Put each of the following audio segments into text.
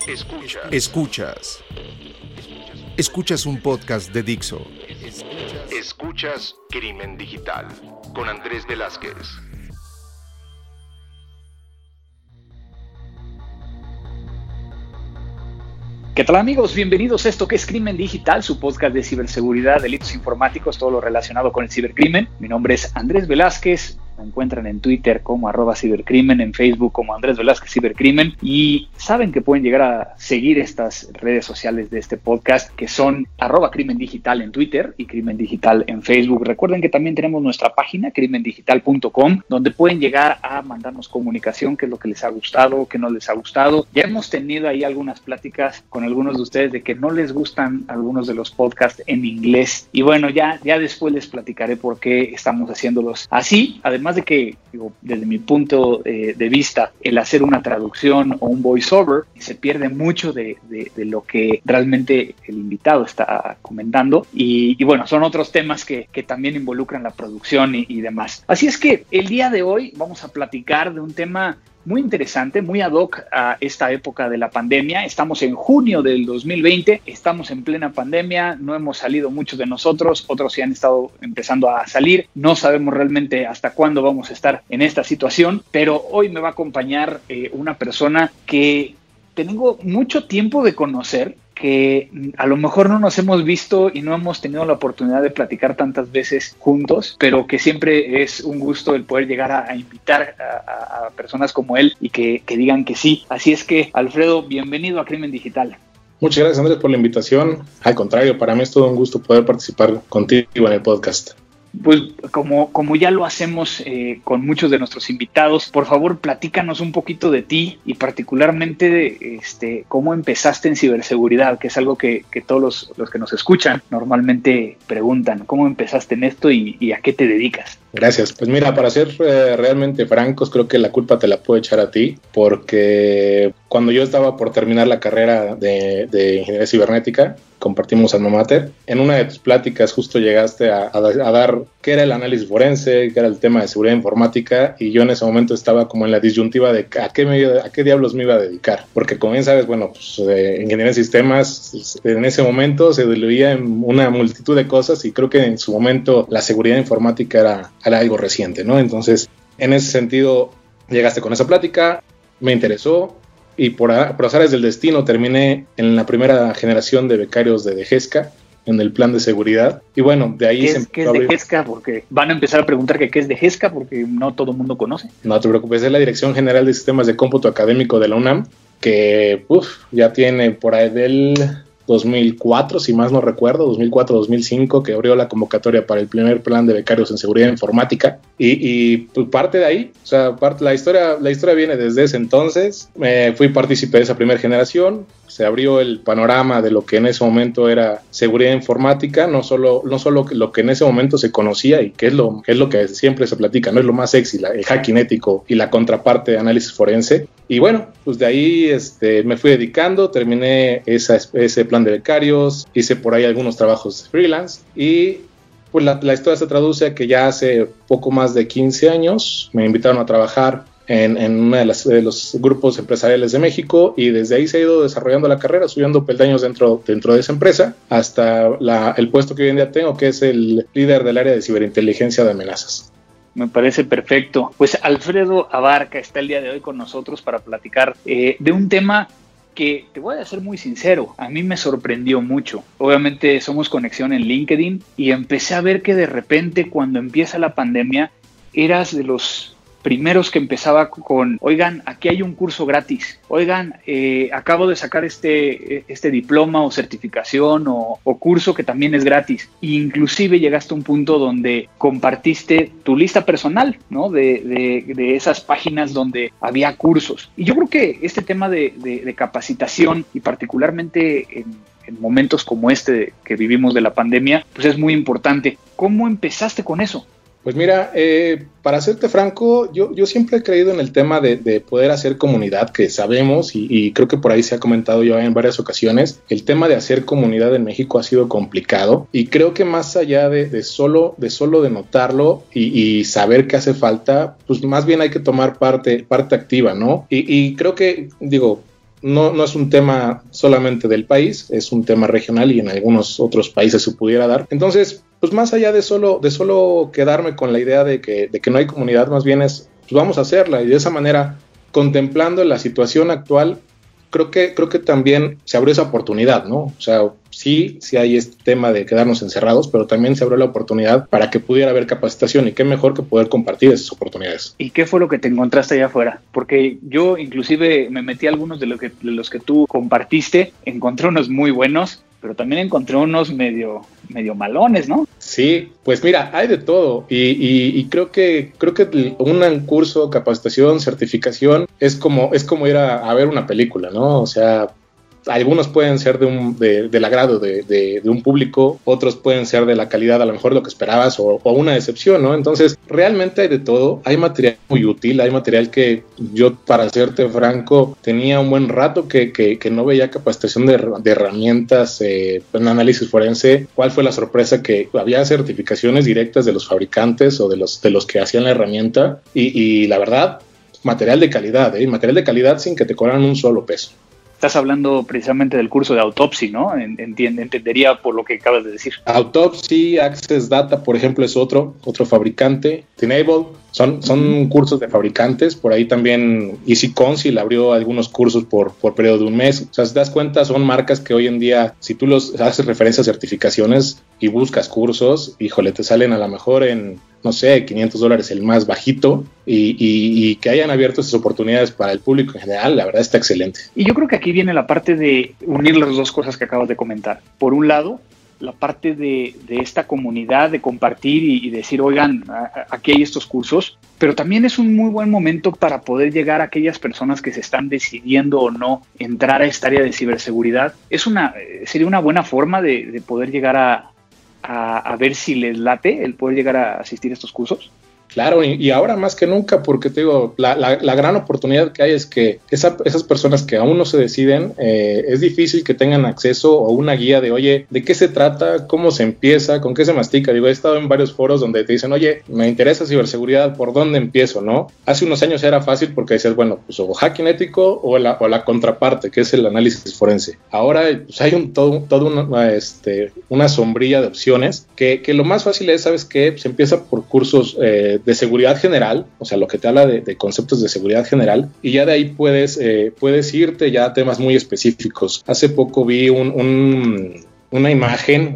Escuchas un podcast de Dixo. Escuchas Crimen Digital con Andrés Velázquez. ¿Qué tal, amigos? Bienvenidos a esto que es Crimen Digital, su podcast de ciberseguridad, delitos informáticos, todo lo relacionado con el cibercrimen. Mi nombre es Andrés Velázquez. Me encuentran en Twitter como @cibercrimen, en Facebook como Andrés Velázquez Cibercrimen, y saben que pueden llegar a seguir estas redes sociales de este podcast, que son @crimen digital en Twitter y Crimen Digital en Facebook. Recuerden que también tenemos nuestra página crimendigital.com, donde pueden llegar a mandarnos comunicación, qué es lo que les ha gustado, qué no les ha gustado. Ya hemos tenido ahí algunas pláticas con algunos de ustedes de que no les gustan algunos de los podcasts en inglés, y bueno, ya después les platicaré por qué estamos haciéndolos así. Además de que, desde mi punto de vista, el hacer una traducción o un voiceover se pierde mucho de lo que realmente el invitado está comentando, y bueno, son otros temas que también involucran la producción y demás. Así es que el día de hoy vamos a platicar de un tema muy interesante, muy ad hoc a esta época de la pandemia. Estamos en junio del 2020, estamos en plena pandemia, no hemos salido muchos de nosotros, otros sí han estado empezando a salir, no sabemos realmente hasta cuándo vamos a estar en esta situación, pero hoy me va a acompañar una persona que tengo mucho tiempo de conocer, que a lo mejor no nos hemos visto y no hemos tenido la oportunidad de platicar tantas veces juntos, pero que siempre es un gusto el poder llegar a invitar a personas como él y que digan que sí. Así es que, Alfredo, bienvenido a Crimen Digital. Muchas gracias, Andrés, por la invitación. Al contrario, para mí es todo un gusto poder participar contigo en el podcast. Pues como ya lo hacemos con muchos de nuestros invitados, por favor, platícanos un poquito de ti y particularmente de cómo empezaste en ciberseguridad, que es algo que todos los que nos escuchan normalmente preguntan. ¿Cómo empezaste en esto y a qué te dedicas? Gracias. Pues mira, para ser realmente francos, creo que la culpa te la puedo echar a ti, porque cuando yo estaba por terminar la carrera de ingeniería cibernética, compartimos alma mater. En una de tus pláticas justo llegaste a dar qué era el análisis forense, qué era el tema de seguridad informática, y yo en ese momento estaba como en la disyuntiva de a qué diablos me iba a dedicar. Porque como bien sabes, bueno, pues ingeniería de sistemas en ese momento se diluía en una multitud de cosas, y creo que en su momento la seguridad informática era algo reciente, ¿no? Entonces, en ese sentido, llegaste con esa plática, me interesó, y por azares del destino terminé en la primera generación de becarios de DGESCA, en el plan de seguridad, y bueno, de ahí ¿Qué es DGESCA? Porque van a empezar a preguntar qué es DGESCA, porque no todo el mundo conoce. No te preocupes, es la Dirección General de Sistemas de Cómputo Académico de la UNAM, que ya tiene por ahí del 2004, si más no recuerdo, 2004-2005, que abrió la convocatoria para el primer plan de becarios en seguridad informática, y pues parte de ahí, o sea, la historia viene desde ese entonces. Fui partícipe de esa primera generación, se abrió el panorama de lo que en ese momento era seguridad informática, no solo lo que en ese momento se conocía y que es lo que siempre se platica, no es lo más sexy, el hacking ético y la contraparte de análisis forense. Y bueno, pues de ahí me fui dedicando, terminé ese plan de becarios, hice por ahí algunos trabajos de freelance, y pues la historia se traduce a que ya hace poco más de 15 años me invitaron a trabajar en uno de los grupos empresariales de México, y desde ahí se ha ido desarrollando la carrera, subiendo peldaños dentro de esa empresa hasta el puesto que hoy en día tengo, que es el líder del área de ciberinteligencia de amenazas. Me parece perfecto. Pues Alfredo Abarca está el día de hoy con nosotros para platicar de un tema que, te voy a ser muy sincero, a mí me sorprendió mucho. Obviamente somos conexión en LinkedIn, y empecé a ver que de repente, cuando empieza la pandemia, eras de los primeros que empezaba con: oigan, aquí hay un curso gratis, oigan, acabo de sacar este diploma o certificación o curso que también es gratis. E inclusive llegaste a un punto donde compartiste tu lista personal, ¿no? de esas páginas donde había cursos. Y yo creo que este tema de capacitación, y particularmente en momentos como este que vivimos de la pandemia, pues es muy importante. ¿Cómo empezaste con eso? Pues mira, para serte franco, yo siempre he creído en el tema de poder hacer comunidad, que sabemos, y creo que por ahí se ha comentado ya en varias ocasiones, el tema de hacer comunidad en México ha sido complicado, y creo que más allá de solo de notarlo y saber que hace falta, pues más bien hay que tomar parte activa, ¿no? Y creo que, no es un tema solamente del país, es un tema regional y en algunos otros países se pudiera dar. Entonces, pues más allá de solo quedarme con la idea de que no hay comunidad, más bien es, pues vamos a hacerla, y de esa manera, contemplando la situación actual, creo que también se abrió esa oportunidad, ¿no? O sea, sí hay este tema de quedarnos encerrados, pero también se abrió la oportunidad para que pudiera haber capacitación, y qué mejor que poder compartir esas oportunidades. ¿Y qué fue lo que te encontraste allá afuera? Porque yo inclusive me metí a algunos de los que tú compartiste, encontré unos muy buenos, pero también encontré unos medio malones, ¿no? Sí, pues mira, hay de todo, y creo que un curso, capacitación, certificación es como ir a ver una película, ¿no? O sea, algunos pueden ser del agrado de un público, otros pueden ser de la calidad a lo mejor de lo que esperabas, o una decepción, ¿no? Entonces, realmente hay de todo. Hay material muy útil, hay material que yo, para serte franco, tenía un buen rato que no veía capacitación de herramientas en análisis forense. ¿Cuál fue la sorpresa? Que había certificaciones directas de los fabricantes o de los que hacían la herramienta, y la verdad, material de calidad, material de calidad sin que te cobraran un solo peso. Estás hablando precisamente del curso de Autopsy, ¿no? Entendería por lo que acabas de decir. Autopsy, Access Data, por ejemplo, es otro fabricante. Tenable, son cursos de fabricantes. Por ahí también Easy Council abrió algunos cursos por periodo de un mes. O sea, si te das cuenta, son marcas que hoy en día, si tú los haces referencia a certificaciones y buscas cursos, híjole, te salen a lo mejor en, no sé, $500 el más bajito, y que hayan abierto esas oportunidades para el público en general, la verdad está excelente. Y yo creo que aquí viene la parte de unir las dos cosas que acabas de comentar. Por un lado, la parte de esta comunidad, de compartir y decir, oigan, aquí hay estos cursos, pero también es un muy buen momento para poder llegar a aquellas personas que se están decidiendo o no entrar a esta área de ciberseguridad. Sería una buena forma de poder llegar a ver si les late el poder llegar a asistir a estos cursos. Claro, y ahora más que nunca, porque te digo, la gran oportunidad que hay es que esas personas que aún no se deciden, es difícil que tengan acceso o una guía de, oye, ¿de qué se trata? ¿Cómo se empieza? ¿Con qué se mastica? He estado en varios foros donde te dicen, oye, me interesa ciberseguridad, ¿por dónde empiezo? ¿no? Hace unos años era fácil porque decías, bueno, pues o hacking ético o la contraparte, que es el análisis forense. Ahora pues, hay una sombrilla de opciones que lo más fácil es, ¿sabes qué? Se empieza por cursos de seguridad general, o sea, lo que te habla de conceptos de seguridad general, y ya de ahí puedes irte ya a temas muy específicos. Hace poco vi una imagen,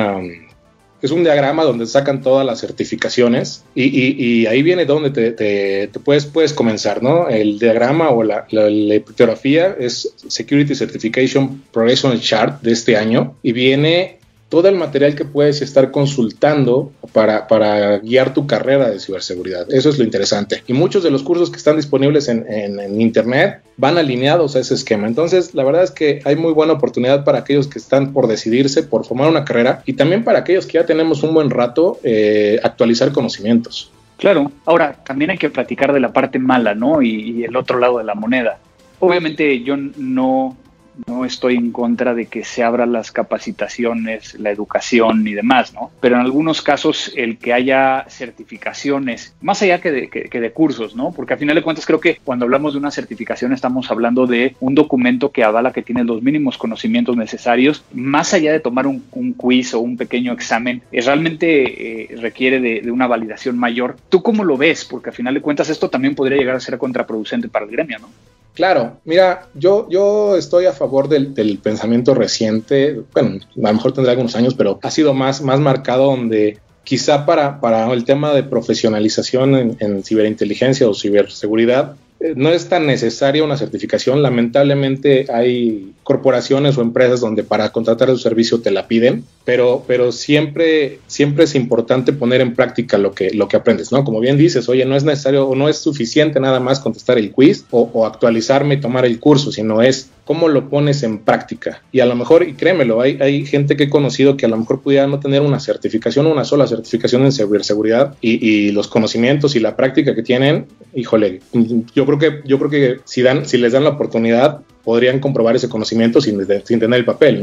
es un diagrama donde sacan todas las certificaciones, y ahí viene donde te puedes comenzar, ¿no? El diagrama o la epitografía es Security Certification Progression Chart de este año, y viene todo el material que puedes estar consultando para guiar tu carrera de ciberseguridad. Eso es lo interesante. Y muchos de los cursos que están disponibles en internet van alineados a ese esquema. Entonces, la verdad es que hay muy buena oportunidad para aquellos que están por decidirse, por formar una carrera, y también para aquellos que ya tenemos un buen rato, actualizar conocimientos. Claro. Ahora, también hay que platicar de la parte mala, ¿no? Y el otro lado de la moneda. Obviamente, yo no estoy en contra de que se abran las capacitaciones, la educación y demás, ¿no? Pero en algunos casos el que haya certificaciones, más allá que de cursos, ¿no? Porque al final de cuentas creo que cuando hablamos de una certificación estamos hablando de un documento que avala que tiene los mínimos conocimientos necesarios, más allá de tomar un quiz o un pequeño examen, realmente requiere de una validación mayor. ¿Tú cómo lo ves? Porque al final de cuentas esto también podría llegar a ser contraproducente para el gremio, ¿no? Claro, mira, yo estoy a favor del pensamiento reciente. Bueno, a lo mejor tendrá algunos años, pero ha sido más marcado, donde quizá para el tema de profesionalización en ciberinteligencia o ciberseguridad, no es tan necesaria una certificación. Lamentablemente hay corporaciones o empresas donde para contratar su servicio te la piden, pero siempre es importante poner en práctica lo que aprendes, ¿no? Como bien dices, oye, no es necesario o no es suficiente nada más contestar el quiz o actualizarme y tomar el curso, sino es cómo lo pones en práctica. Y a lo mejor, y créemelo, hay gente que he conocido que a lo mejor pudiera no tener una sola certificación en ciberseguridad, y los conocimientos y la práctica que tienen, híjole, yo creo que si les dan la oportunidad, podrían comprobar ese conocimiento sin tener el papel, ¿no?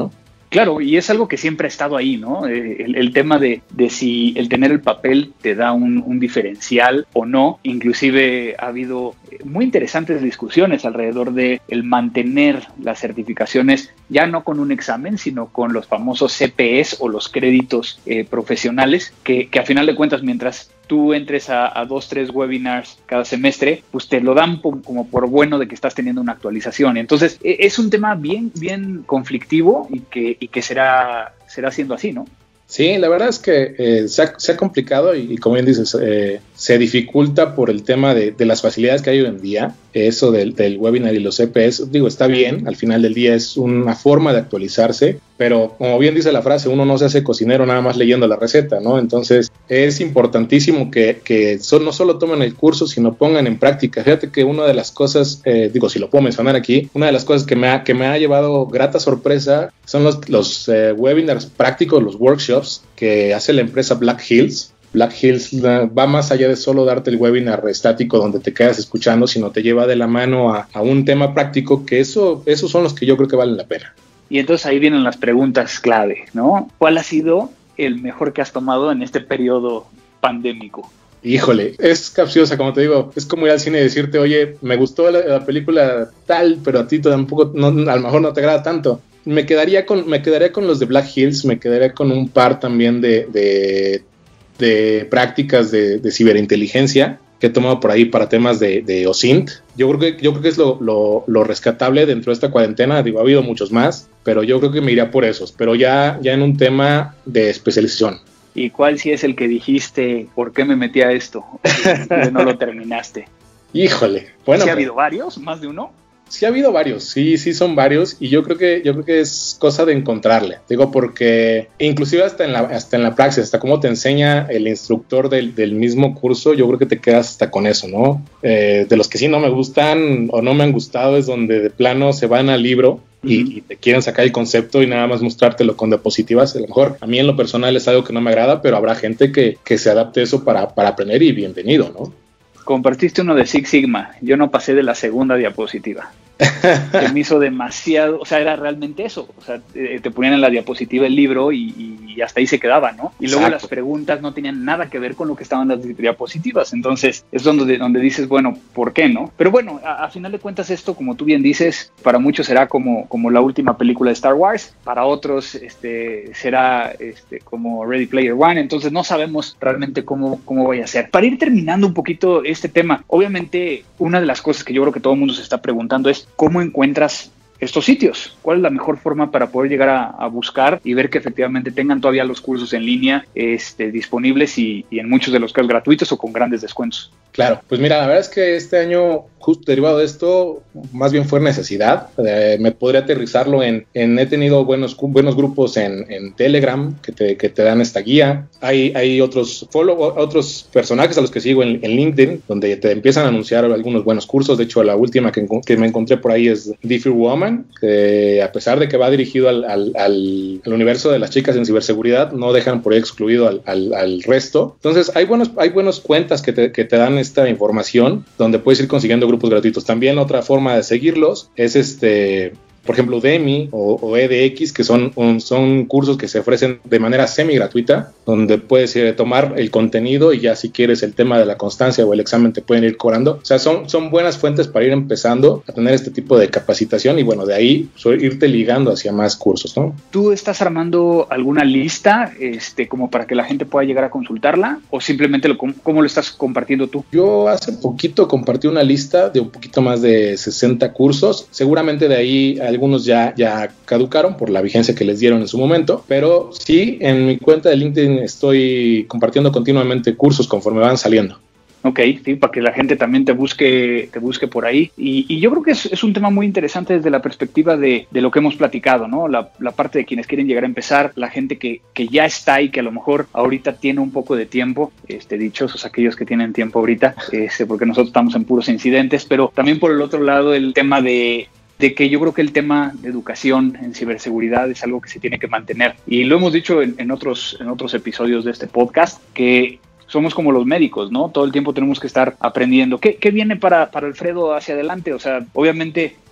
Claro, y es algo que siempre ha estado ahí, ¿no? El tema de si el tener el papel te da un diferencial o no. Inclusive ha habido muy interesantes discusiones alrededor de el mantener las certificaciones ya no con un examen, sino con los famosos CPEs o los créditos profesionales, que a final de cuentas, mientras tú entres a 2-3 webinars cada semestre, pues te lo dan como por bueno de que estás teniendo una actualización. Entonces, es un tema bien conflictivo y que será siendo así, ¿no? Sí, la verdad es que se ha complicado y como bien dices, se dificulta por el tema de las facilidades que hay hoy en día. Eso del webinar y los CPS, digo, está bien, al final del día es una forma de actualizarse, pero como bien dice la frase, uno no se hace cocinero nada más leyendo la receta, ¿no? Entonces es importantísimo que no solo tomen el curso, sino pongan en práctica. Fíjate que una de las cosas, si lo puedo mencionar aquí, una de las cosas que me ha llevado grata sorpresa son los webinars prácticos, los workshops que hace la empresa Black Hills. Black Hills va más allá de solo darte el webinar estático donde te quedas escuchando, sino te lleva de la mano a un tema práctico, que esos son los que yo creo que valen la pena. Y entonces ahí vienen las preguntas clave, ¿no? ¿Cuál ha sido el mejor que has tomado en este periodo pandémico? Híjole, es capciosa, como te digo, es como ir al cine y decirte, oye, me gustó la película tal, pero a ti tampoco, a lo mejor no te agrada tanto. Me quedaría con los de Black Hills, me quedaría con un par también de prácticas de ciberinteligencia que he tomado por ahí para temas de OSINT. Yo creo que es lo rescatable dentro de esta cuarentena. Digo, ha habido muchos más, pero yo creo que me iría por esos, pero ya en un tema de especialización. ¿Y cuál sí es el que dijiste, por qué me metí a esto? Que no lo terminaste. Híjole, bueno. ¿Sí ha habido varios? ¿Más de uno? Sí ha habido varios, sí son varios, y yo creo que es cosa de encontrarle. Digo, porque inclusive hasta en la praxis, hasta cómo te enseña el instructor del mismo curso, yo creo que te quedas hasta con eso, ¿no? De los que sí no me gustan o no me han gustado es donde de plano se van al libro y te quieren sacar el concepto y nada más mostrártelo con diapositivas. A lo mejor a mí en lo personal es algo que no me agrada, pero habrá gente que se adapte a eso para aprender, y bienvenido, ¿no? Compartiste uno de Six Sigma, yo no pasé de la segunda diapositiva. Se me hizo demasiado, o sea, era realmente eso, o sea, te ponían en la diapositiva el libro y hasta ahí se quedaba, ¿no? Y luego las preguntas no tenían nada que ver con lo que estaban las diapositivas, entonces es donde dices, bueno, ¿por qué no? Pero bueno, a final de cuentas esto, como tú bien dices, para muchos será como la última película de Star Wars, para otros será como Ready Player One, entonces no sabemos realmente cómo vaya a ser. Para ir terminando un poquito este tema, obviamente una de las cosas que yo creo que todo el mundo se está preguntando es ¿cómo encuentras estos sitios? ¿Cuál es la mejor forma para poder llegar a buscar y ver que efectivamente tengan todavía los cursos en línea disponibles y en muchos de los casos gratuitos o con grandes descuentos? Claro, pues mira, la verdad es que este año, justo derivado de esto, más bien fue necesidad. Me podría aterrizarlo en he tenido buenos grupos en Telegram que te dan esta guía. Hay otros personajes a los que sigo en LinkedIn, donde te empiezan a anunciar algunos buenos cursos. De hecho, la última que me encontré por ahí es Diffie Woman, que a pesar de que va dirigido al universo de las chicas en ciberseguridad, no dejan por ahí excluido al resto. Entonces, hay buenas cuentas que te dan esta información, donde puedes ir consiguiendo grupos gratuitos. También otra forma de seguirlos es por ejemplo, Udemy o edX, que son cursos que se ofrecen de manera semi gratuita, donde puedes tomar el contenido y ya si quieres el tema de la constancia o el examen te pueden ir cobrando. O sea, son buenas fuentes para ir empezando a tener este tipo de capacitación y bueno, de ahí irte ligando hacia más cursos, ¿no? ¿Tú estás armando alguna lista como para que la gente pueda llegar a consultarla o simplemente cómo lo estás compartiendo tú? Yo hace poquito compartí una lista de un poquito más de 60 cursos. Seguramente de ahí algunos ya caducaron por la vigencia que les dieron en su momento, pero sí, en mi cuenta de LinkedIn estoy compartiendo continuamente cursos conforme van saliendo. Ok, sí, para que la gente también te busque por ahí. Y yo creo que es un tema muy interesante desde la perspectiva de lo que hemos platicado, ¿no? La parte de quienes quieren llegar a empezar, la gente que ya está y que a lo mejor ahorita tiene un poco de tiempo, dichosos aquellos que tienen tiempo ahorita, porque nosotros estamos en puros incidentes, pero también por el otro lado el tema de que yo creo que el tema de educación en ciberseguridad es algo que se tiene que mantener. Y lo hemos dicho en otros episodios de este podcast, que somos como los médicos, ¿no? Todo el tiempo tenemos que estar aprendiendo. ¿Qué viene para Alfredo hacia adelante? O sea, obviamente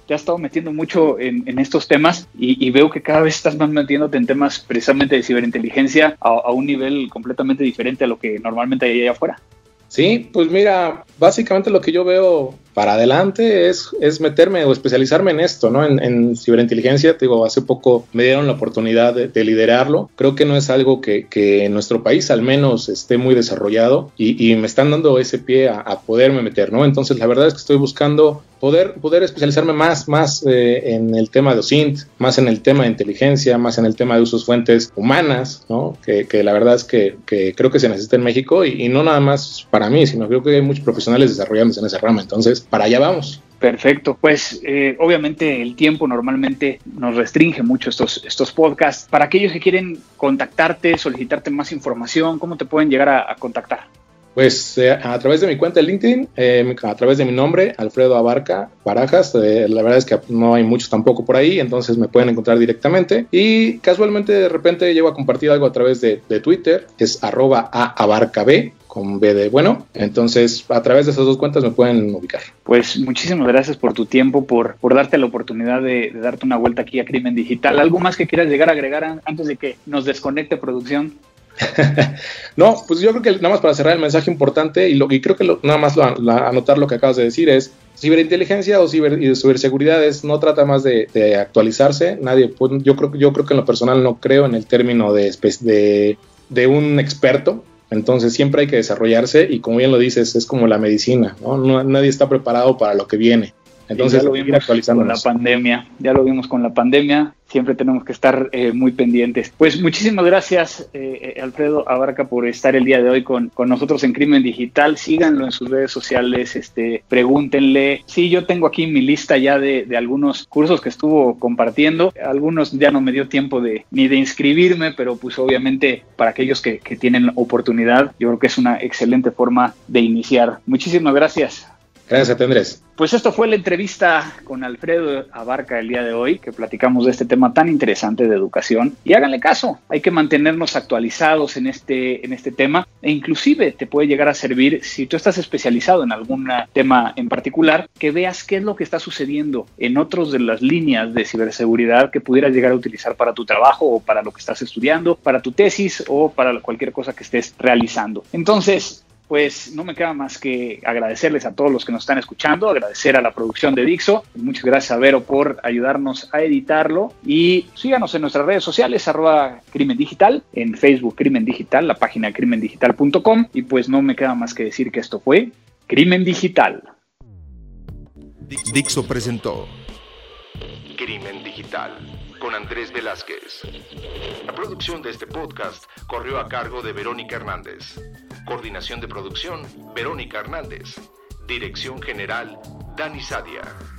te has estado metiendo mucho en estos temas y veo que cada vez estás más metiéndote en temas precisamente de ciberinteligencia a un nivel completamente diferente a lo que normalmente hay allá afuera. Sí, pues mira, básicamente lo que yo veo para adelante es meterme o especializarme en esto, ¿no? En ciberinteligencia. Te digo, hace poco me dieron la oportunidad de liderarlo. Creo que no es algo que en nuestro país al menos esté muy desarrollado y me están dando ese pie a poderme meter, ¿no? Entonces la verdad es que estoy buscando poder especializarme más en el tema de OSINT, más en el tema de inteligencia, más en el tema de usos fuentes humanas, ¿no? Que la verdad es que creo que se necesita en México y no nada más para mí, sino creo que hay muchos profesionales desarrollándose en esa rama. Entonces, para allá vamos. Perfecto, pues obviamente el tiempo normalmente nos restringe mucho estos podcasts. Para aquellos que quieren contactarte, solicitarte más información, ¿cómo te pueden llegar a contactar? Pues a través de mi cuenta de LinkedIn, a través de mi nombre, Alfredo Abarca Barajas. La verdad es que no hay muchos tampoco por ahí, entonces me pueden encontrar directamente. Y casualmente de repente llego a compartir algo a través de Twitter, es @aabarcab, con B de bueno. Entonces, a través de esas dos cuentas me pueden ubicar. Pues muchísimas gracias por tu tiempo, por darte la oportunidad de darte una vuelta aquí a Crimen Digital. ¿Algo más que quieras llegar a agregar antes de que nos desconecte producción? No, pues yo creo que nada más para cerrar el mensaje importante y creo que nada más anotar lo que acabas de decir es: ciberinteligencia o ciberseguridad no trata más de actualizarse. Nadie, pues, yo creo que en lo personal no creo en el término de un experto. Entonces siempre hay que desarrollarse y, como bien lo dices, es como la medicina, ¿no? Nadie está preparado para lo que viene. Entonces, ya lo vimos con la pandemia, siempre tenemos que estar muy pendientes. Pues muchísimas gracias, Alfredo Abarca, por estar el día de hoy con nosotros en Crimen Digital. Síganlo en sus redes sociales, pregúntenle. Sí, yo tengo aquí mi lista ya de algunos cursos que estuvo compartiendo. Algunos ya no me dio tiempo ni de inscribirme, pero pues obviamente para aquellos que tienen oportunidad, yo creo que es una excelente forma de iniciar. Muchísimas gracias. Gracias a ti, Andrés. Pues esto fue la entrevista con Alfredo Abarca el día de hoy, que platicamos de este tema tan interesante de educación. Y háganle caso, hay que mantenernos actualizados en este tema, e inclusive te puede llegar a servir, si tú estás especializado en algún tema en particular, que veas qué es lo que está sucediendo en otros de las líneas de ciberseguridad que pudieras llegar a utilizar para tu trabajo o para lo que estás estudiando, para tu tesis o para cualquier cosa que estés realizando. Entonces, pues no me queda más que agradecerles a todos los que nos están escuchando, agradecer a la producción de Dixo. Muchas gracias a Vero por ayudarnos a editarlo, y síganos en nuestras redes sociales, @Crimen Digital, en Facebook Crimen Digital, la página crimendigital.com, y pues no me queda más que decir que esto fue Crimen Digital. Dixo presentó Crimen Digital con Andrés Velázquez. La producción de este podcast corrió a cargo de Verónica Hernández. Coordinación de producción, Verónica Hernández. Dirección general, Dani Sadia.